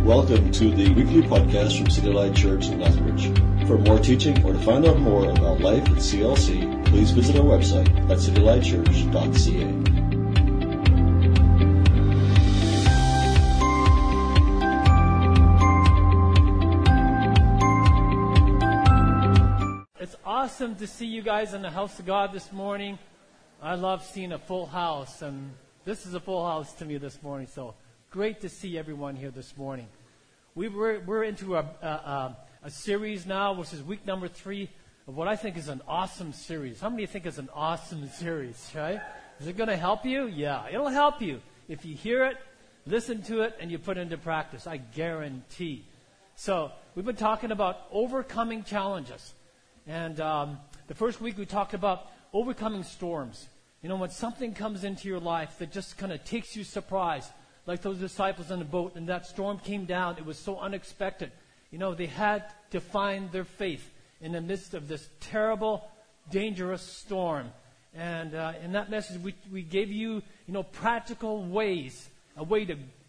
Welcome to the weekly podcast from City Light Church in Lethbridge. For more teaching or to find out more about life at CLC, please visit our website at citylightchurch.ca. It's awesome to see you guys in the house of God this morning. I love seeing a full house, and this is a full house to me this morning, so great to see everyone here this morning. We're into a series now, which is week number 3 of what I think is an awesome series. How many think it's an awesome series, right? Is it going to help you? Yeah, it'll help you. If you hear it, listen to it, and you put it into practice, I guarantee. So we've been talking about overcoming challenges. And the first week we talked about overcoming storms. You know, when something comes into your life that just kind of takes you surprise, like those disciples in the boat, and that storm came down. It was so unexpected. You know, they had to find their faith in the midst of this terrible, dangerous storm. And in that message, we gave you, practical ways, a way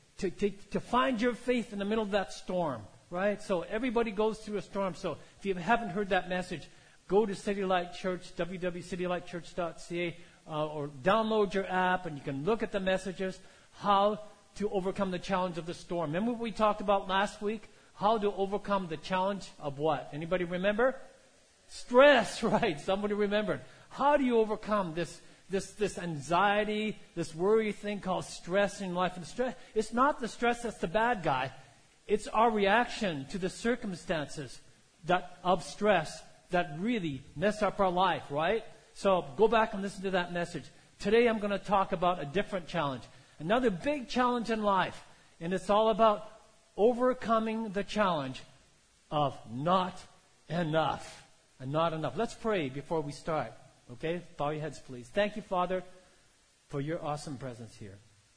to find your faith in the middle of that storm, right? So everybody goes through a storm. So if you haven't heard that message, go to City Light Church, www.citylightchurch.ca, or download your app, and you can look at the messages, how to overcome the challenge of the storm. Remember what we talked about last week? How to overcome the challenge of what? Anybody remember? Stress, right? Somebody remembered. How do you overcome this anxiety, this worry thing called stress in life? And stress, it's not the stress that's the bad guy. It's our reaction to the circumstances of stress that really mess up our life, right? So go back and listen to that message. Today I'm going to talk about a different challenge. Another big challenge in life, and it's all about overcoming the challenge of not enough. And not enough. Let's pray before we start. Okay? Bow your heads, please. Thank you, Father, for your awesome presence here.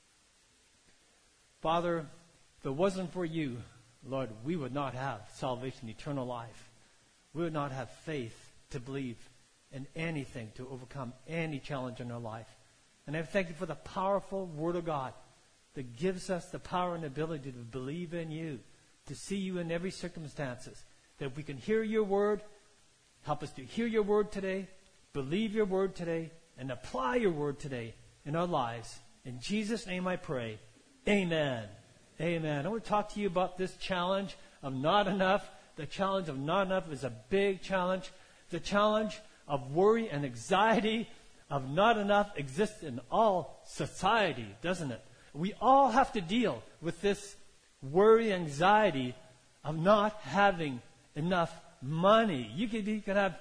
Father, if it wasn't for you, Lord, we would not have salvation, eternal life. We would not have faith to believe in anything, to overcome any challenge in our life. And I thank you for the powerful Word of God that gives us the power and ability to believe in you, to see you in every circumstances, that we can hear your Word, help us to hear your Word today, believe your Word today, and apply your Word today in our lives. In Jesus' name I pray. Amen. Amen. I want to talk to you about this challenge of not enough. The challenge of not enough is a big challenge. The challenge of worry and anxiety of not enough exists in all society, doesn't it? We all have to deal with this worry, anxiety of not having enough money. You could have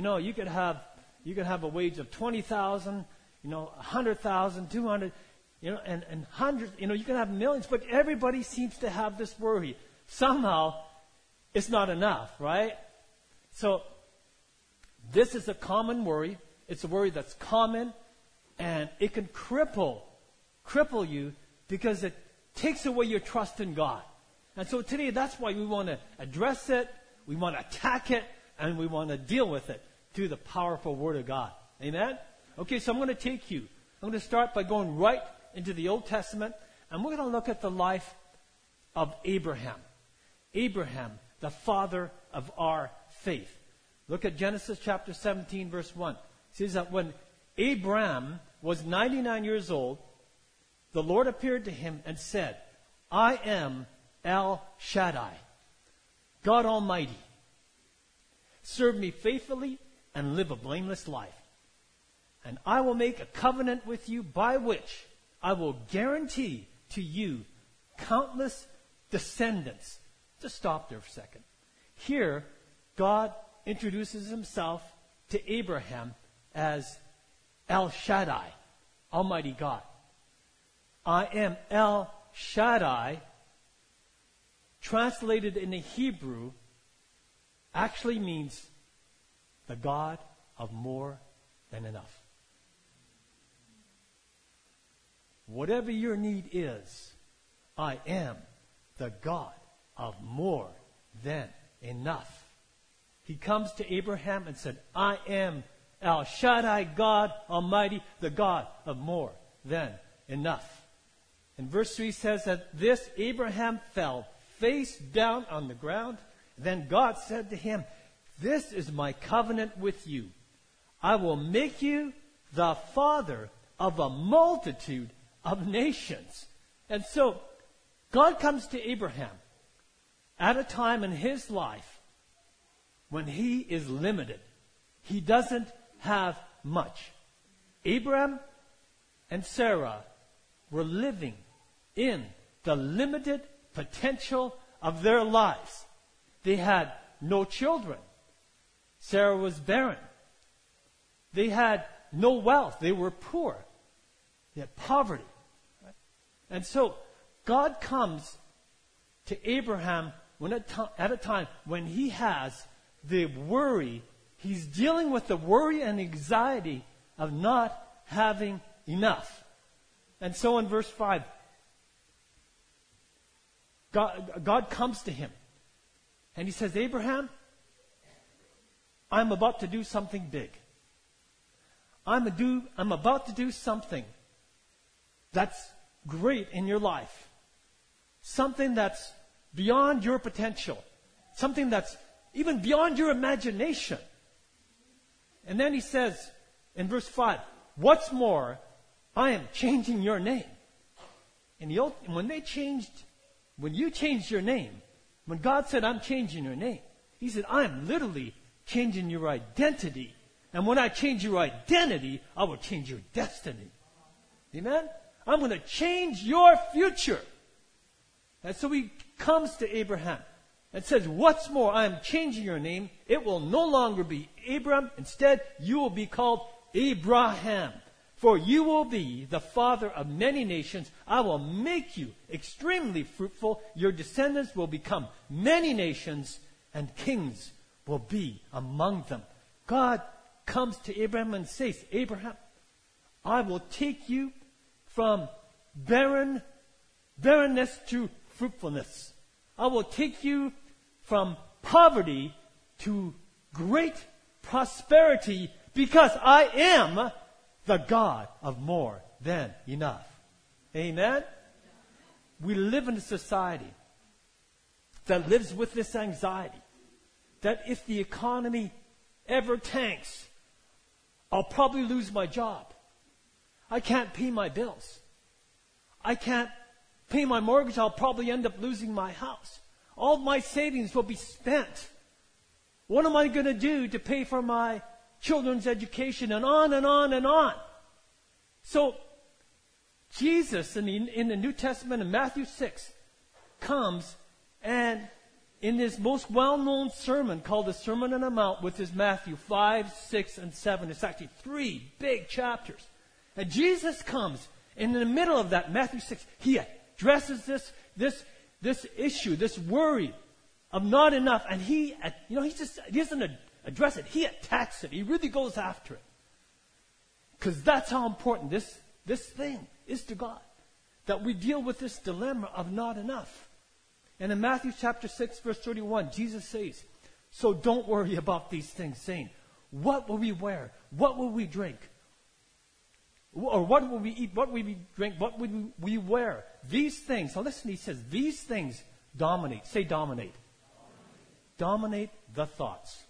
a wage of 20,000, 100,000, 200, and hundreds. You can have millions, but everybody seems to have this worry. Somehow, it's not enough, right? So, this is a common worry. It's a worry that's common, and it can cripple you because it takes away your trust in God. And so today, that's why we want to address it, we want to attack it, and we want to deal with it through the powerful Word of God. Amen? Okay, so I'm going to start by going right into the Old Testament, and we're going to look at the life of Abraham. Abraham, the father of our faith. Look at Genesis chapter 17, verse 1. It says that when Abraham was 99 years old, the Lord appeared to him and said, I am El Shaddai, God Almighty. Serve me faithfully and live a blameless life. And I will make a covenant with you by which I will guarantee to you countless descendants. Just stop there for a second. Here, God introduces himself to Abraham as El Shaddai, Almighty God. I am El Shaddai, translated in the Hebrew, actually means the God of more than enough. Whatever your need is, I am the God of more than enough. He comes to Abraham and said, I am El Shaddai, God Almighty, the God of more than enough. And verse 3 says that this Abraham fell face down on the ground. Then God said to him, "This is my covenant with you. I will make you the father of a multitude of nations." And so, God comes to Abraham at a time in his life when he is limited. He doesn't have much. Abraham and Sarah were living in the limited potential of their lives. They had no children. Sarah was barren. They had no wealth. They were poor. They had poverty. Right? And so God comes to Abraham at a time when he has the worry. He's dealing with the worry and anxiety of not having enough. And so in verse 5, God comes to him and he says, "Abraham, I'm about to do something big. I'm about to do something that's great in your life. Something that's beyond your potential. Something that's even beyond your imagination." And then he says in verse 5, "What's more, I am changing your name." And when you changed your name, when God said, "I'm changing your name," he said, "I'm literally changing your identity. And when I change your identity, I will change your destiny." Amen? I'm going to change your future. And so he comes to Abraham and says, "What's more, I am changing your name. It will no longer be Abram. Instead, you will be called Abraham. For you will be the father of many nations. I will make you extremely fruitful. Your descendants will become many nations, and kings will be among them." God comes to Abraham and says, "Abraham, I will take you from barrenness to fruitfulness. I will take you from poverty to great prosperity, because I am the God of more than enough." Amen? We live in a society that lives with this anxiety that if the economy ever tanks, I'll probably lose my job. I can't pay my bills. I can't pay my mortgage. I'll probably end up losing my house. All my savings will be spent. What am I going to do to pay for my children's education? And on and on and on. So, Jesus in the New Testament in Matthew 6 comes and in his most well-known sermon called the Sermon on the Mount, which is Matthew 5, 6, and 7. It's actually 3 big chapters. And Jesus comes, and in the middle of that, Matthew 6, he addresses this issue, this worry of not enough. And he doesn't address it. He attacks it. He really goes after it. Because that's how important this thing is to God. That we deal with this dilemma of not enough. And in Matthew chapter 6, verse 31, Jesus says, "So don't worry about these things, saying, what will we wear? What will we drink? Or what will we eat? What will we drink? What will we wear?" These things, now listen, he says, these things dominate. Say dominate. Dominate the thoughts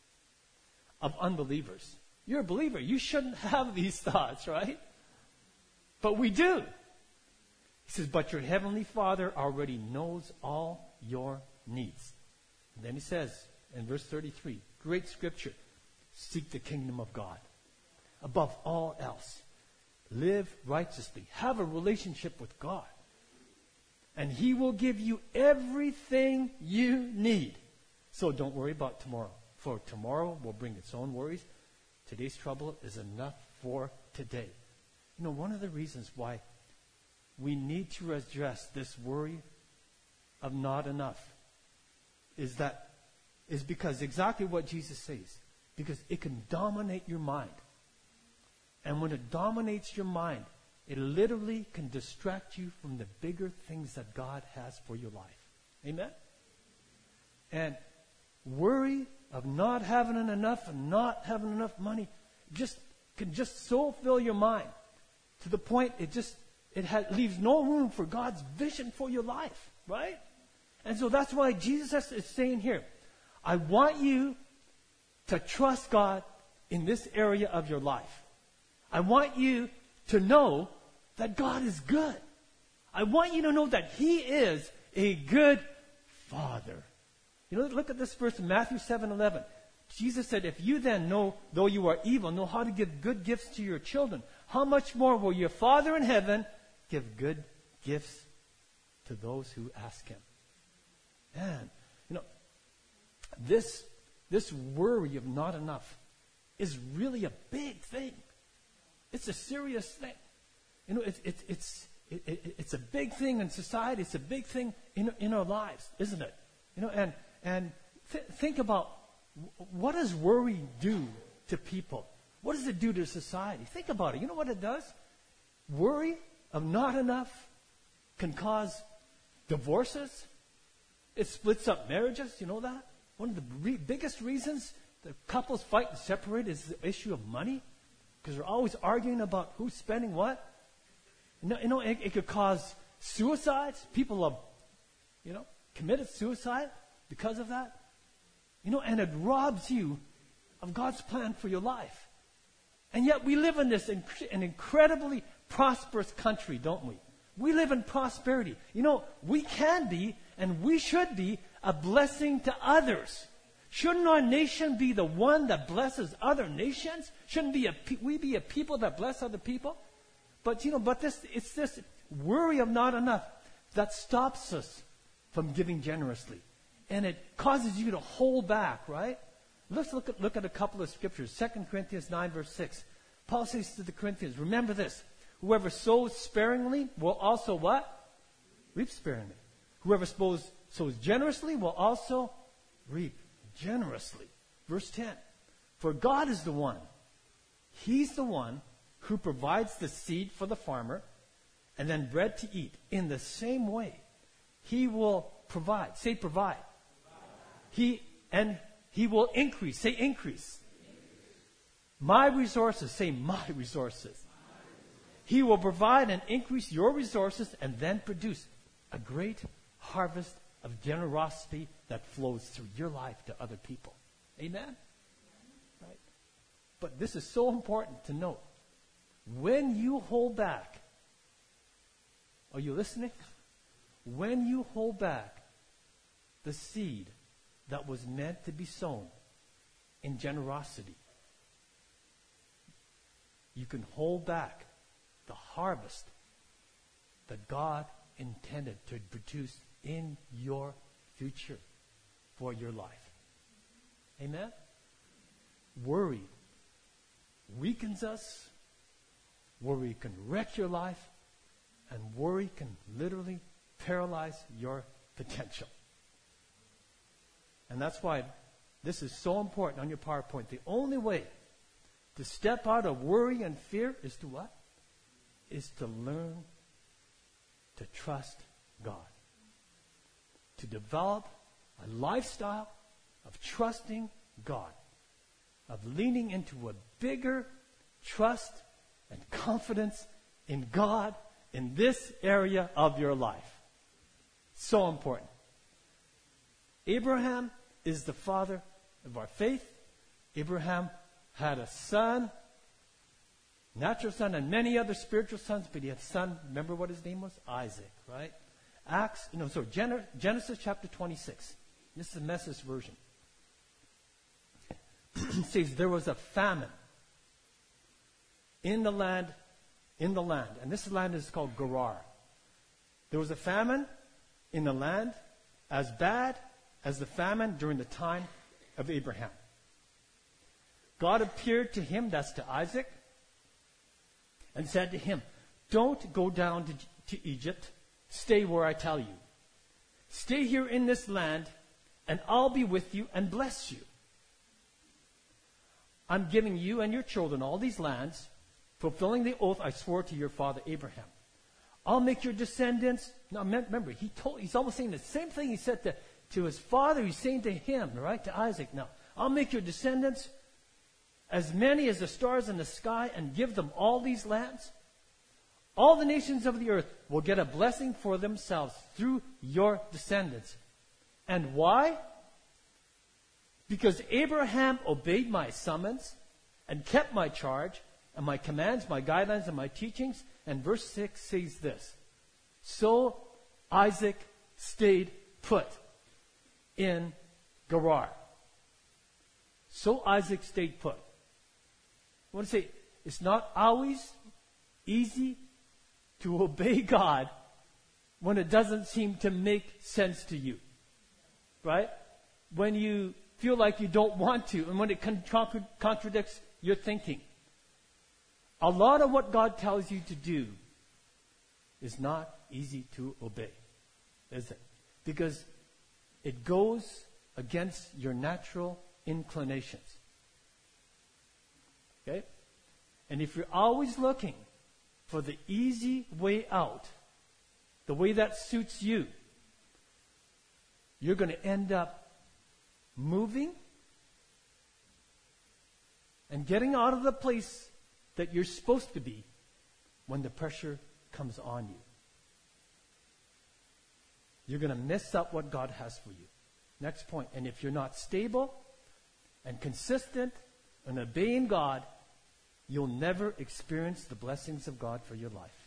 of unbelievers. You're a believer. You shouldn't have these thoughts, right? But we do. He says, "But your heavenly Father already knows all your needs." And then he says in verse 33, great scripture, "Seek the kingdom of God above all else. Live righteously. Have a relationship with God. And He will give you everything you need. So don't worry about tomorrow. For tomorrow will bring its own worries. Today's trouble is enough for today." You know, one of the reasons why we need to address this worry of not enough is because exactly what Jesus says. Because it can dominate your mind. And when it dominates your mind, it literally can distract you from the bigger things that God has for your life. Amen? And worry of not having enough and not having enough money can just so fill your mind to the point it leaves no room for God's vision for your life, right? And so that's why Jesus is saying here, I want you to trust God in this area of your life. I want you to know that God is good. I want you to know that He is a good Father. You know, look at this verse in Matthew 7:11. Jesus said, if you then know, though you are evil, know how to give good gifts to your children, how much more will your Father in heaven give good gifts to those who ask Him? Man, you know, this worry of not enough is really a big thing. It's a serious thing. You know, it's a big thing in society. It's a big thing in our lives, isn't it? You know, and think about, what does worry do to people? What does it do to society? Think about it. You know what it does? Worry of not enough can cause divorces. It splits up marriages. You know that? One of the biggest reasons that couples fight and separate is the issue of money. Because they're always arguing about who's spending what. You know, it could cause suicides. People have, you know, committed suicide because of that. You know, and it robs you of God's plan for your life. And yet we live in this an incredibly prosperous country, don't we? We live in prosperity. You know, we can be and we should be a blessing to others. Shouldn't our nation be the one that blesses other nations? Shouldn't we be a people that bless other people? But you know, it's this worry of not enough that stops us from giving generously. And it causes you to hold back, right? Let's look at a couple of scriptures. 2 Corinthians 9, verse 6. Paul says to the Corinthians, remember this, whoever sows sparingly will also what? Reap sparingly. Whoever sows generously will also reap generously. Verse 10. For God is the one. He's the one who provides the seed for the farmer and then bread to eat. In the same way, He will provide. Say provide. He will increase. Say increase. My resources. Say my resources. He will provide and increase your resources and then produce a great harvest of generosity that flows through your life to other people. Amen? Right? But this is so important to note. When you hold back, are you listening? When you hold back the seed that was meant to be sown in generosity, you can hold back the harvest that God intended to produce in your future for your life. Amen? Worry weakens us. Worry can wreck your life. And worry can literally paralyze your potential. And that's why this is so important on your PowerPoint. The only way to step out of worry and fear is to what? Is to learn to trust God. To develop a lifestyle of trusting God. Of leaning into a bigger trust and confidence in God in this area of your life. So important. Abraham is the father of our faith. Abraham had a son, natural son, and many other spiritual sons, but he had a son, remember what his name was? Isaac, right? Genesis chapter 26. This is the Message version. It says, there was a famine in the land, and this land is called Gerar. There was a famine in the land as bad as the famine during the time of Abraham. God appeared to him, that's to Isaac, and said to him, don't go down to Egypt. Stay where I tell you. Stay here in this land, and I'll be with you and bless you. I'm giving you and your children all these lands, fulfilling the oath I swore to your father Abraham. I'll make your descendants. Now remember, he's almost saying the same thing he said to his father. He's saying to him, right, to Isaac. Now, I'll make your descendants as many as the stars in the sky and give them all these lands. All the nations of the earth will get a blessing for themselves through your descendants. And why? Because Abraham obeyed my summons and kept my charge and my commands, my guidelines, and my teachings. And verse 6 says this. So Isaac stayed put in Gerar. So Isaac stayed put. I want to say, it's not always easy to obey God when it doesn't seem to make sense to you. Right? When you feel like you don't want to, and when it contradicts your thinking. A lot of what God tells you to do is not easy to obey, is it? Because it goes against your natural inclinations. Okay? And if you're always looking for the easy way out, the way that suits you, you're going to end up moving and getting out of the place that you're supposed to be when the pressure comes on you. You're going to miss out what God has for you. Next point. And if you're not stable and consistent and obeying God, you'll never experience the blessings of God for your life.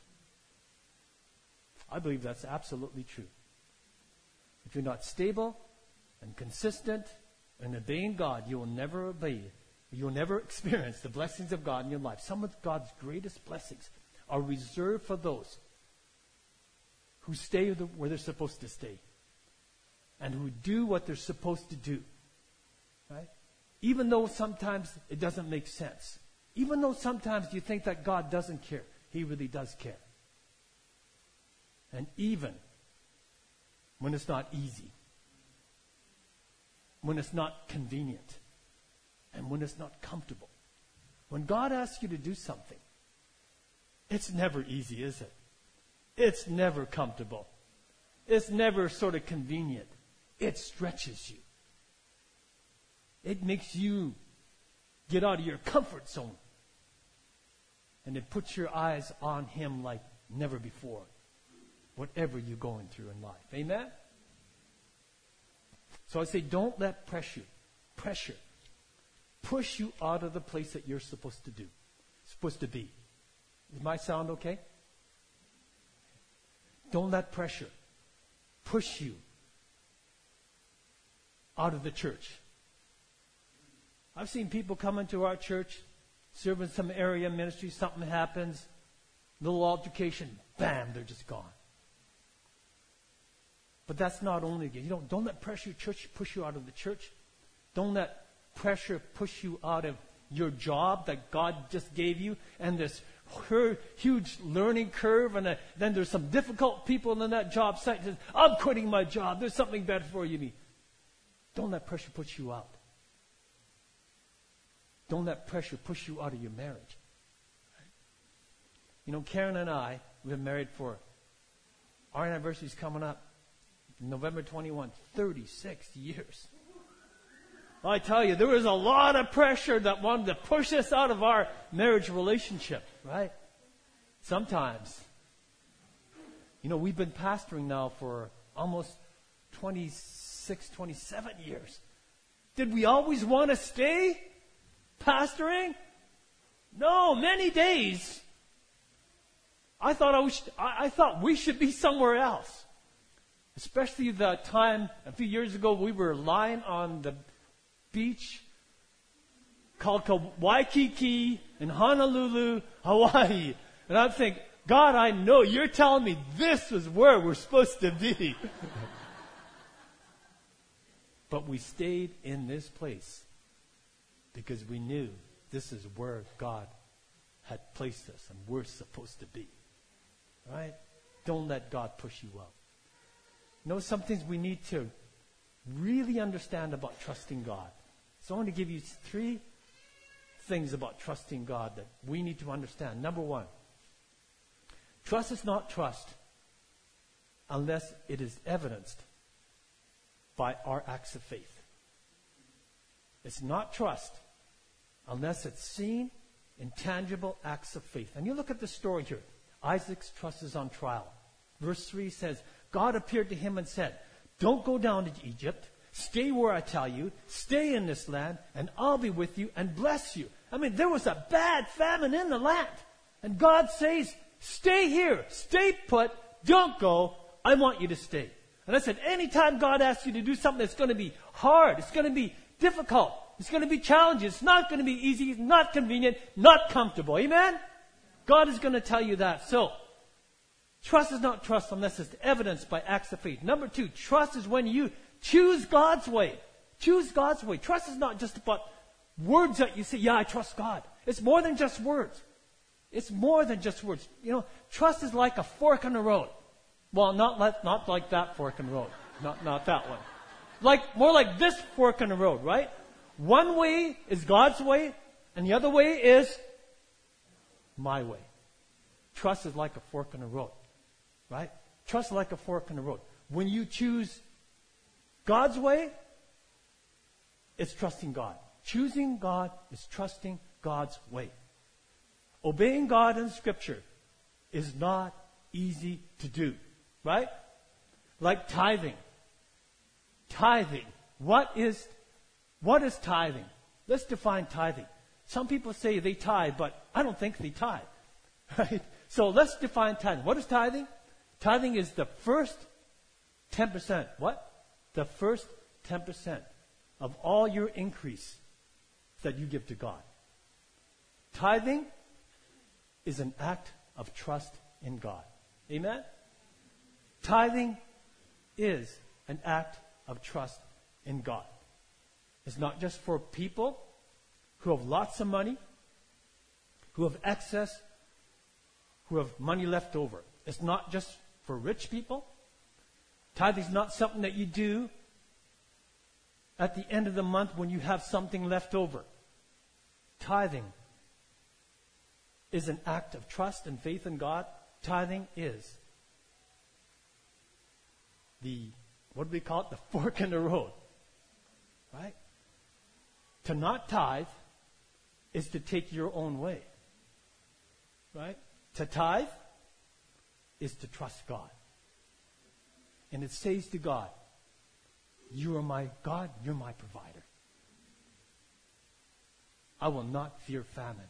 I believe that's absolutely true. If you're not stable and consistent and obeying God, you will never obey. You'll never experience the blessings of God in your life. Some of God's greatest blessings are reserved for those who stay where they're supposed to stay and who do what they're supposed to do. Right? Even though sometimes it doesn't make sense. Even though sometimes you think that God doesn't care. He really does care. And even when it's not easy. When it's not convenient. And when it's not comfortable. When God asks you to do something, it's never easy, is it? It's never comfortable. It's never sort of convenient. It stretches you. It makes you get out of your comfort zone. And it puts your eyes on Him like never before. Whatever you're going through in life. Amen? So I say, don't let pressure push you out of the place that you're supposed to be. Does my sound okay? Don't let pressure push you out of the church. I've seen people come into our church, serve in some area ministry, something happens, little altercation, bam, they're just gone. But that's not only, don't let pressure push you out of the church. Don't let pressure push you out of your job that God just gave you, and this huge learning curve, and then there's some difficult people in that job site that says, I'm quitting my job, there's something better for you. Don't let pressure push you out. Don't let pressure push you out of your marriage. Karen and I, we've been married for, our anniversary's coming up, November 21, 36 years. I tell you, there was a lot of pressure that wanted to push us out of our marriage relationship, right? Sometimes. We've been pastoring now for almost 26, 27 years. Did we always want to stay pastoring? No, many days. I thought we should be somewhere else. Especially the time a few years ago we were lying on the beach called Waikiki in Honolulu, Hawaii. And I'm thinking, God, I know you're telling me this is where we're supposed to be. But we stayed in this place because we knew this is where God had placed us and we're supposed to be. Right? Don't let God push you out. Some things we need to really understand about trusting God. So I want to give you 3 things about trusting God that we need to understand. Number 1, trust is not trust unless it is evidenced by our acts of faith. It's not trust unless it's seen in tangible acts of faith. And you look at the story here. Isaac's trust is on trial. Verse 3 says, God appeared to him and said, don't go down to Egypt. Stay where I tell you. Stay in this land, and I'll be with you and bless you. I mean, there was a bad famine in the land. And God says, stay here. Stay put. Don't go. I want you to stay. And I said, anytime God asks you to do something that's going to be hard, it's going to be difficult, it's going to be challenging, it's not going to be easy, it's not convenient, not comfortable. Amen? God is going to tell you that. So, trust is not trust unless it's evidenced by acts of faith. Number 2, trust is when you choose God's way. Choose God's way. Trust is not just about words that you say, yeah, I trust God. It's more than just words. It's more than just words. You know, trust is like a fork in the road. Well, not like that fork in the road. Not that one. More like this fork in the road, right? One way is God's way, and the other way is my way. Trust is like a fork in the road, right? Trust is like a fork in the road. When you choose God's way, it's trusting God. Choosing God is trusting God's way. Obeying God in Scripture is not easy to do, right? Like tithing. Tithing. What is tithing? Let's define tithing. Some people say they tithe, but I don't think they tithe. Right? So let's define tithing. What is tithing? Tithing is the first 10%. What? The first 10% of all your increase that you give to God. Tithing is an act of trust in God. Amen? Tithing is an act of trust in God. It's not just for people who have lots of money, who have excess, who have money left over. It's not just for rich people. Tithing is not something that you do at the end of the month when you have something left over. Tithing is an act of trust and faith in God. Tithing is what do we call it? The fork in the road. Right? To not tithe is to take your own way. Right? To tithe is to trust God. And it says to God, you are my God, you're my provider. I will not fear famine.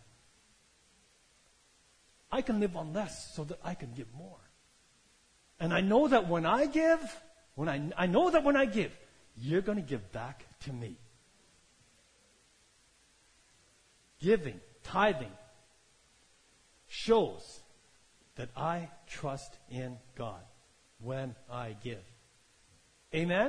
I can live on less so that I can give more. And I know that when I give, I know that when I give, you're going to give back to me. Giving, tithing, shows that I trust in God when I give. Amen?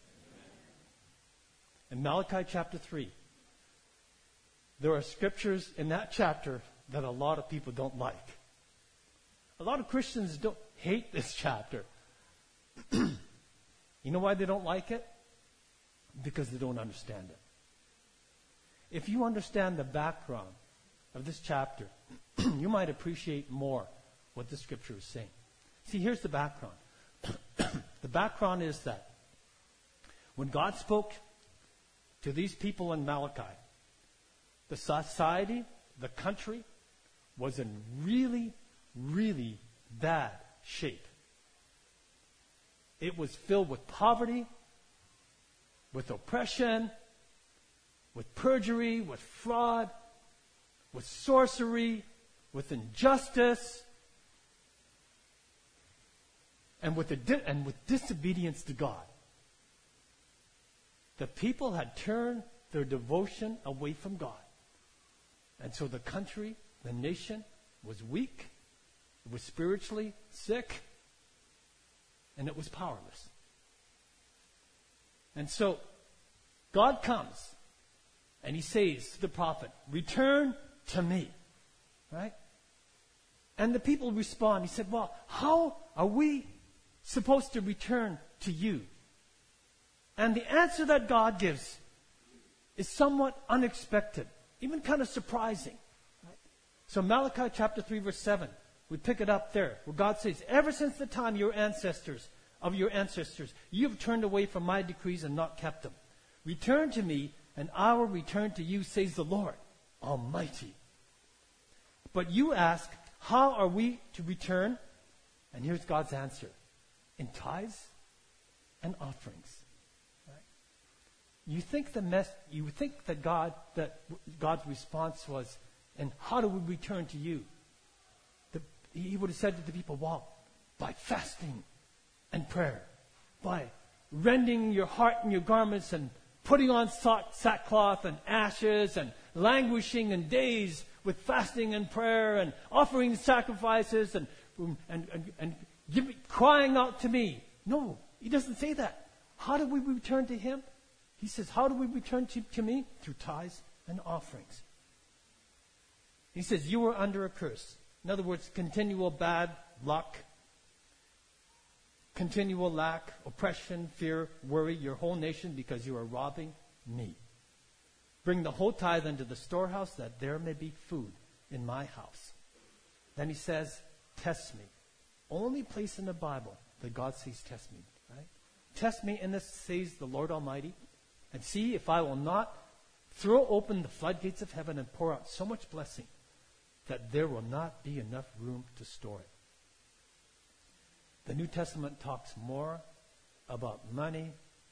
In Malachi chapter 3, there are scriptures in that chapter that a lot of people don't like. A lot of Christians don't hate this chapter. You know why they don't like it? Because they don't understand it. If you understand the background of this chapter, you might appreciate more what the scripture is saying. See, here's the background. The background is that when God spoke to these people in Malachi, the society, the country, was in really, really bad shape. It was filled with poverty, with oppression, with perjury, with fraud, with sorcery, with injustice, and with disobedience to God. The people had turned their devotion away from God. And so the country, the nation, was weak, it was spiritually sick, and it was powerless. And so God comes and he says to the prophet, return to me. Right? And the people respond. He said, well, how are we supposed to return to you? And the answer that God gives is somewhat unexpected, even kind of surprising. Right? So Malachi chapter 3 verse 7, we pick it up there, where God says, ever since the time of your ancestors, you have turned away from my decrees and not kept them. Return to me, and I will return to you, says the Lord Almighty. But you ask, how are we to return? And here's God's answer. In tithes and offerings. Right? You think that God's response was, and how do we return to you? He would have said to the people, well, by fasting and prayer, by rending your heart and your garments and putting on sackcloth and ashes and languishing in days with fasting and prayer and offering sacrifices and crying out to me. No, he doesn't say that. How do we return to him? He says, how do we return to me? Through tithes and offerings. He says, you were under a curse. In other words, continual bad luck, continual lack, oppression, fear, worry, your whole nation, because you are robbing me. Bring the whole tithe into the storehouse, that there may be food in my house. Then he says, test me. Only place in the Bible that God says, test me. Right? Test me in this, says the Lord Almighty, and see if I will not throw open the floodgates of heaven and pour out so much blessing that there will not be enough room to store it. The New Testament talks more about money,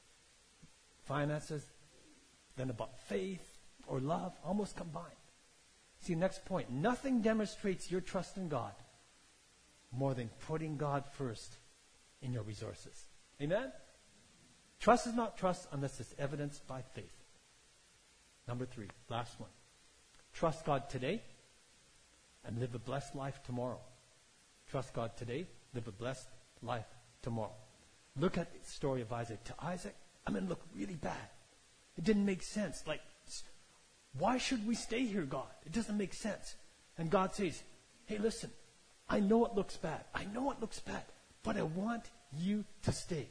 finances, than about faith or love, almost combined. See, next point. Nothing demonstrates your trust in God more than putting God first in your resources. Amen? Trust is not trust unless it's evidenced by faith. Number 3, last one. Trust God today and live a blessed life tomorrow. Trust God today, live a blessed life tomorrow. Look at the story of Isaac. To Isaac, it looked really bad. It didn't make sense. Like, why should we stay here, God? It doesn't make sense. And God says, hey, listen, I know it looks bad. But I want you to stay.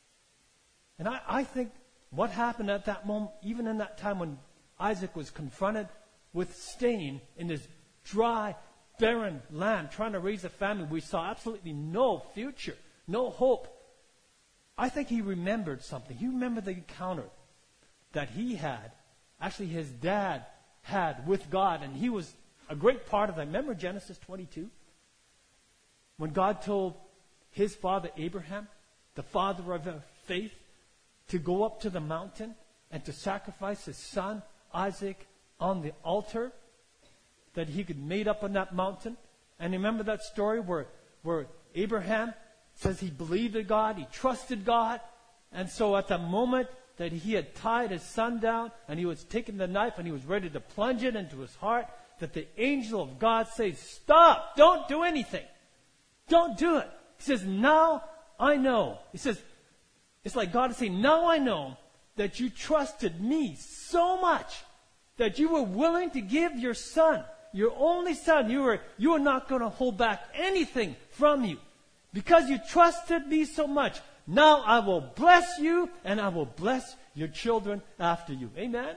And I think what happened at that moment, even in that time when Isaac was confronted with staying in this dry, barren land, trying to raise a family, we saw absolutely no future, no hope. I think he remembered something. He remembered the encounter that he had, actually his dad had with God, and he was a great part of that. Remember Genesis 22? When God told his father Abraham, the father of faith, to go up to the mountain and to sacrifice his son Isaac on the altar that he could made up on that mountain. And remember that story where Abraham says he believed in God, he trusted God, and so at the moment that he had tied his son down and he was taking the knife and he was ready to plunge it into his heart, that the angel of God says, stop, don't do anything. Don't do it. He says, now I know. He says, it's like God is saying, now I know that you trusted me so much that you were willing to give your son, your only son. You are not going to hold back anything from you. Because you trusted me so much, now I will bless you and I will bless your children after you. Amen?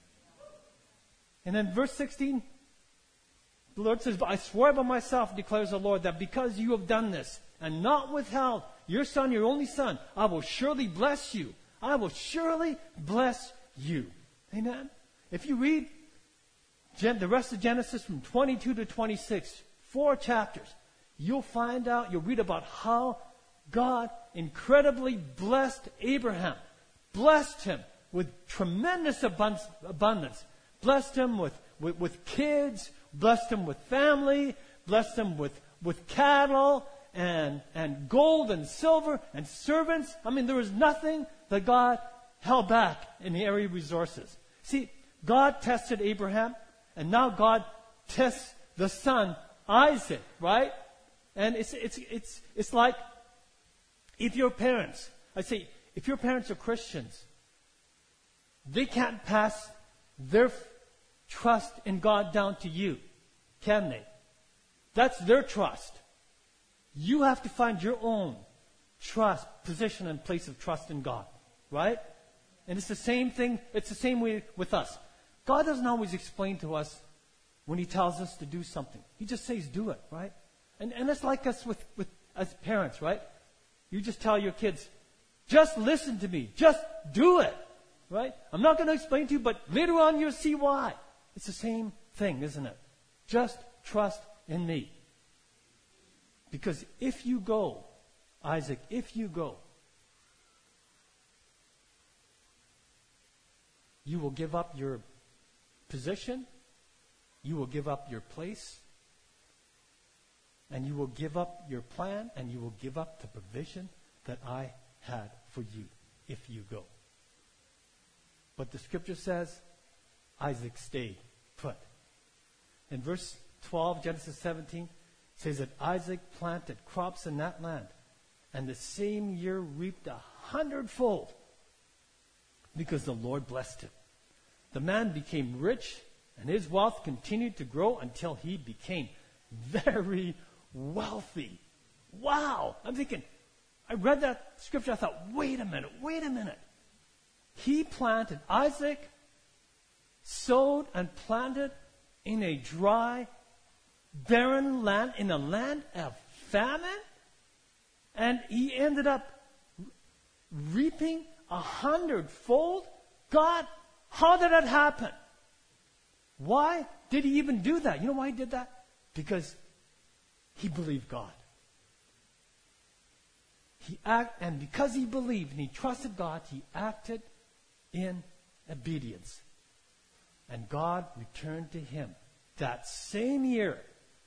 And then verse 16, the Lord says, I swear by myself, declares the Lord, that because you have done this and not withheld your son, your only son, I will surely bless you. I will surely bless you. Amen? If you read the rest of Genesis from 22 to 26, 4 chapters, you'll read about how God incredibly blessed Abraham, blessed him with tremendous abundance, blessed him with kids, blessed him with family, blessed him with cattle and gold and silver and servants. There was nothing that God held back in the area of resources. See, God tested Abraham, and now God tests the son Isaac, right? And it's like if your parents are Christians, they can't pass their trust in God down to you, can they? That's their trust. You have to find your own trust, position, and place of trust in God, right? And it's the same thing. It's the same way with us. God doesn't always explain to us when He tells us to do something. He just says, do it, right? And it's like us with as parents, right? You just tell your kids, just listen to me. Just do it, right? I'm not going to explain to you, but later on you'll see why. It's the same thing, isn't it? Just trust in me. Because if you go, Isaac, if you go, You will give up your position. You will give up your place. And you will give up your plan. And you will give up the provision that I had for you if you go. But the scripture says Isaac stayed put. In verse 12, Genesis 17, says that Isaac planted crops in that land, and the same year reaped 100-fold, because the Lord blessed him. The man became rich, and his wealth continued to grow until he became very wealthy. Wow! I'm thinking, I read that scripture, I thought, wait a minute. He planted, Isaac sowed and planted in a dry, barren land, in a land of famine, and he ended up reaping 100-fold. God, how did that happen? Why did he even do that? You know why he did that? Because he believed God. And because he believed and he trusted God, he acted in obedience. And God returned to him that same year,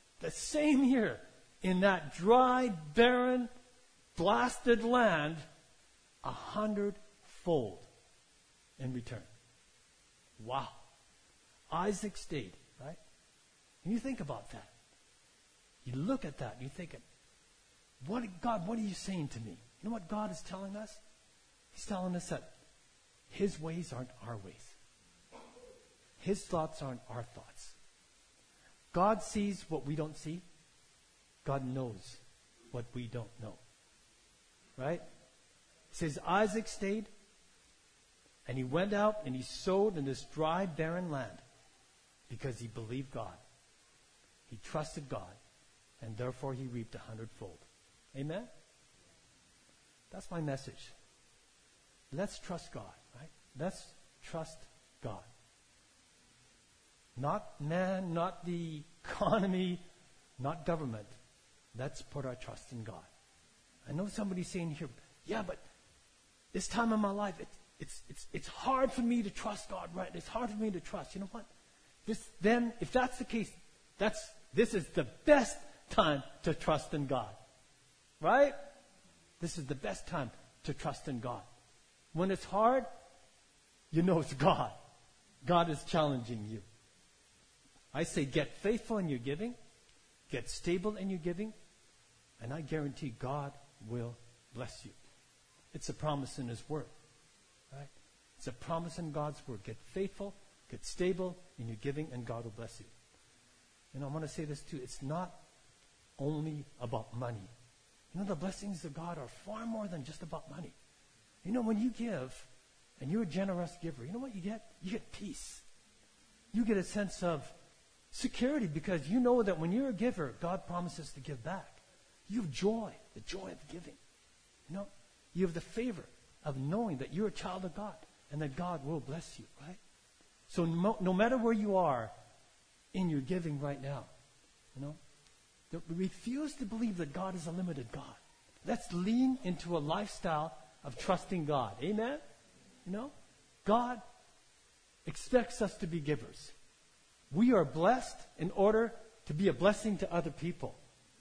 in that dry, barren, blasted land, 100-fold in return. Wow. Isaac stayed, right? And you think about that. You look at that and you're thinking, God, what are you saying to me? You know what God is telling us? He's telling us that his ways aren't our ways. His thoughts aren't our thoughts. God sees what we don't see. God knows what we don't know. Right? It says Isaac stayed, and he went out and he sowed in this dry, barren land because he believed God. He trusted God, and therefore he reaped 100-fold. Amen? That's my message. Let's trust God, right? Let's trust God. Not man, not the economy, not government. Let's put our trust in God. I know somebody's saying here, yeah, but this time in my life, it's hard for me to trust God, right? It's hard for me to trust. You know what? If that's the case, this is the best time to trust in God. Right? This is the best time to trust in God. When it's hard, you know it's God. God is challenging you. I say get faithful in your giving, get stable in your giving, and I guarantee God will bless you. It's a promise in His Word. Right? It's a promise in God's Word. Get faithful, get stable in your giving, and God will bless you. And I want to say this too. It's not only about money. You know, the blessings of God are far more than just about money. You know, when you give, and you're a generous giver, you know what you get? You get peace. You get a sense of security because you know that when you're a giver, God promises to give back. You have joy, the joy of giving. You know, you have the favor of knowing that you're a child of God and that God will bless you, right? So no matter where you are in your giving right now, you know, refuse to believe that God is a limited God. Let's lean into a lifestyle of trusting God. Amen? You know, God expects us to be givers. We are blessed in order to be a blessing to other people.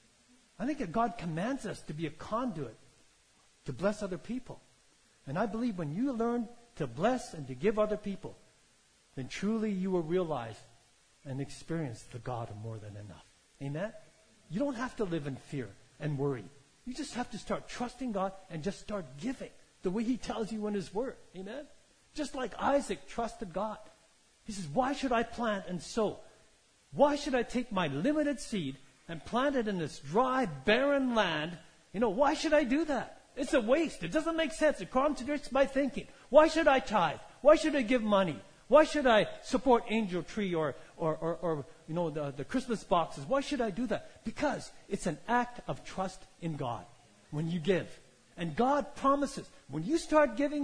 I think that God commands us to be a conduit to bless other people. And I believe when you learn to bless and to give other people, then truly you will realize and experience the God of more than enough. Amen? You don't have to live in fear and worry. You just have to start trusting God and just start giving the way He tells you in His Word. Amen? Just like Isaac trusted God. He says, why should I plant and sow? Why should I take my limited seed and plant it in this dry, barren land? You know, why should I do that? It's a waste. It doesn't make sense. It contradicts my thinking. Why should I tithe? Why should I give money? Why should I support Angel Tree or you know, the Christmas boxes? Why should I do that? Because it's an act of trust in God when you give. And God promises, when you start giving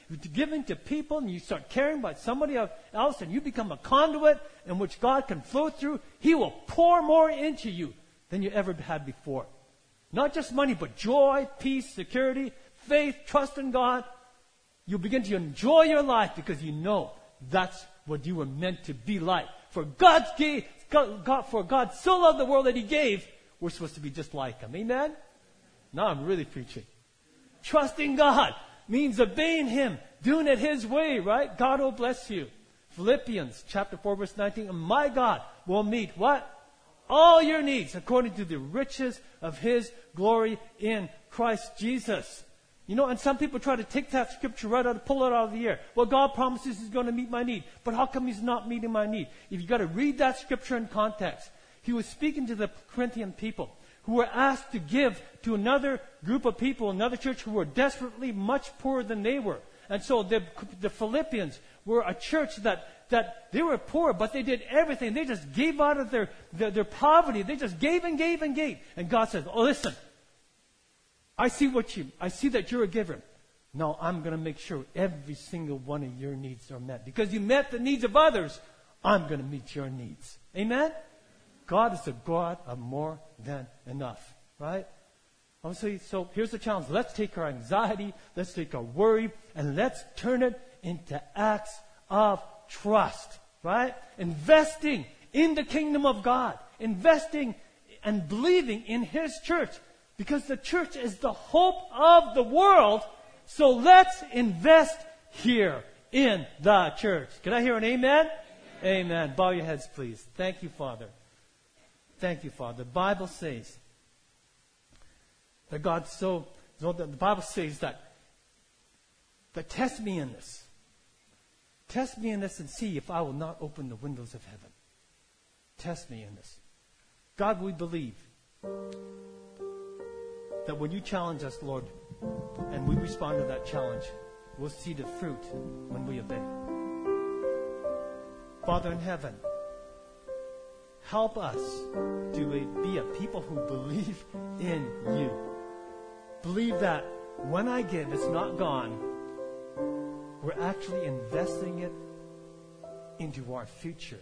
to people, and you start caring about somebody else, and you become a conduit in which God can flow through, He will pour more into you than you ever had before. Not just money, but joy, peace, security, faith, trust in God. You'll begin to enjoy your life because you know That's what you were meant to be like. For God so loved the world that He gave, we're supposed to be just like Him. Amen? Now I'm really preaching. Trusting God means obeying Him, doing it His way, right? God will bless you. Philippians chapter 4 verse 19, and my God will meet what? All your needs according to the riches of His glory in Christ Jesus. You know, and some people try to take that scripture right out, pull it out of the air. Well, God promises He's going to meet my need. But how come He's not meeting my need? If you've got to read that scripture in context. He was speaking to the Corinthian people who were asked to give to another group of people, another church who were desperately much poorer than they were. And so the Philippians were a church that they were poor, but they did everything. They just gave out of their poverty. They just gave and gave and gave. And God says, oh, listen, I see that you're a giver. Now I'm going to make sure every single one of your needs are met. Because you met the needs of others, I'm going to meet your needs. Amen? God is a God of more than enough. Right? So here's the challenge. Let's take our anxiety, let's take our worry, and let's turn it into acts of trust. Right? Investing in the kingdom of God. Investing and believing in His church. Because the church is the hope of the world. So let's invest here in the church. Can I hear an amen? Amen. Bow your heads, please. Thank you, Father. Thank you, Father. The Bible says that the Bible says that test me in this. Test me in this and see if I will not open the windows of heaven. Test me in this. God, we believe that when you challenge us, Lord, and we respond to that challenge, we'll see the fruit when we obey. Father in heaven, help us to be a people who believe in you. Believe that when I give, it's not gone. We're actually investing it into our future.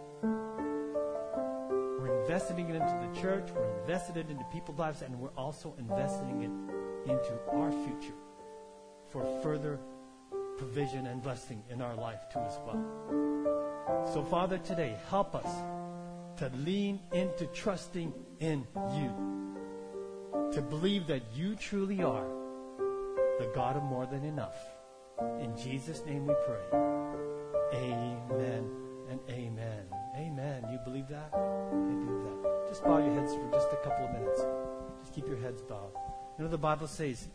We're investing it into the church, we're investing it into people's lives, and we're also investing it into our future for further provision and blessing in our life too as well. So Father, today, help us to lean into trusting in you, to believe that you truly are the God of more than enough. In Jesus' name we pray. Amen and amen. Amen. You believe that? I believe that. Just bow your heads for just a couple of minutes. Just keep your heads bowed. You know, the Bible says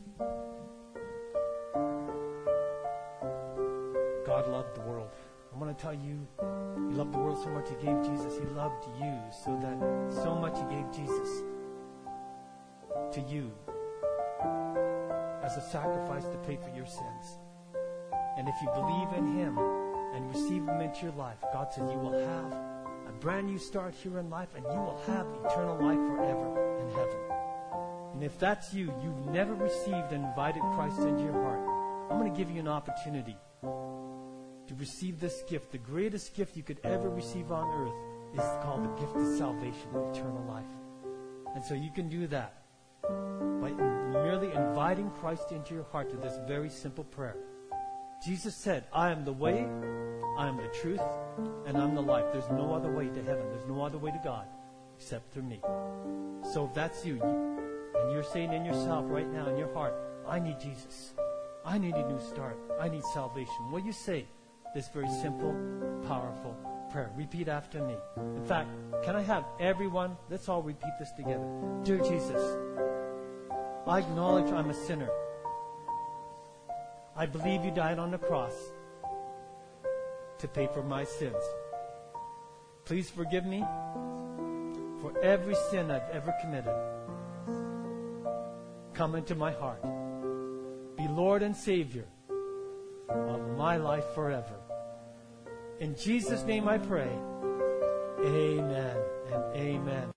God loved the world. I want to tell you, He loved the world so much He gave Jesus. He loved you so much He gave Jesus to you as a sacrifice to pay for your sins. And if you believe in Him and receive Him into your life, God says you will have a brand new start here in life, and you will have eternal life forever in heaven. And if that's you, you've never received and invited Christ into your heart, I'm going to give you an opportunity to receive this gift. The greatest gift you could ever receive on earth is called the gift of salvation, eternal life. And so you can do that by merely inviting Christ into your heart to this very simple prayer. Jesus said, I am the way, I am the truth, and I'm the life. There's no other way to heaven. There's no other way to God except through me. So if that's you, and you're saying in yourself right now in your heart, I need Jesus. I need a new start. I need salvation. Will you say this very simple, powerful prayer? Repeat after me. In fact, can I have everyone, let's all repeat this together. Dear Jesus, I acknowledge I'm a sinner. I believe you died on the cross to pay for my sins. Please forgive me for every sin I've ever committed. Come into my heart. Be Lord and Savior of my life forever. In Jesus' name I pray. Amen and amen.